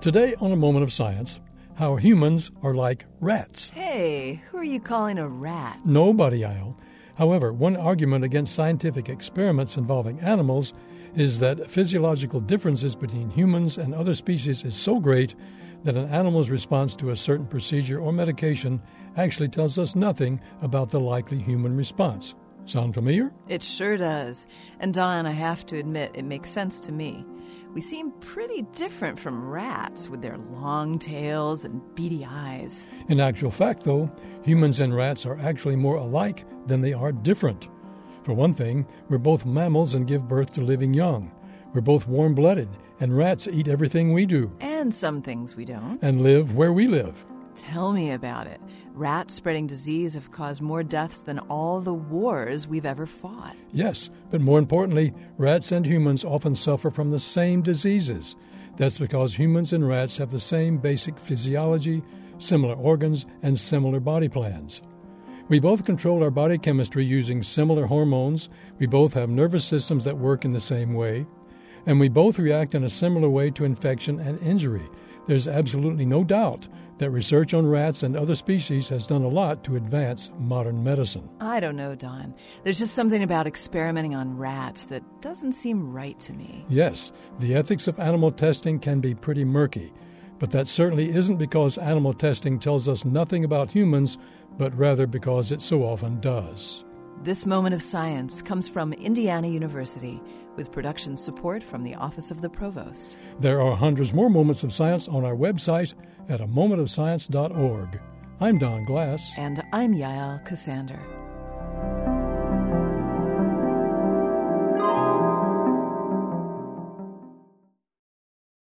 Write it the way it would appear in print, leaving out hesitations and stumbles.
Today on A Moment of Science, how humans are like rats. Hey, who are you calling a rat? Nobody, I'll. However, one argument against scientific experiments involving animals is that physiological differences between humans and other species is so great that an animal's response to a certain procedure or medication actually tells us nothing about the likely human response. Sound familiar? It sure does. And Don, I have to admit, it makes sense to me. We seem pretty different from rats with their long tails and beady eyes. In actual fact, though, humans and rats are actually more alike than they are different. For one thing, we're both mammals and give birth to living young. We're both warm-blooded, and rats eat everything we do. And some things we don't. And live where we live. Tell me about it. Rats spreading disease have caused more deaths than all the wars we've ever fought. Yes, but more importantly, rats and humans often suffer from the same diseases. That's because humans and rats have the same basic physiology, similar organs, and similar body plans. We both control our body chemistry using similar hormones, we both have nervous systems that work in the same way, and we both react in a similar way to infection and injury. There's absolutely no doubt that research on rats and other species has done a lot to advance modern medicine. I don't know, Don. There's just something about experimenting on rats that doesn't seem right to me. Yes, the ethics of animal testing can be pretty murky, but that certainly isn't because animal testing tells us nothing about humans, but rather because it so often does. This Moment of Science comes from Indiana University, with production support from the Office of the Provost. There are hundreds more moments of science on our website at amomentofscience.org. I'm Don Glass. And I'm Yael Cassander.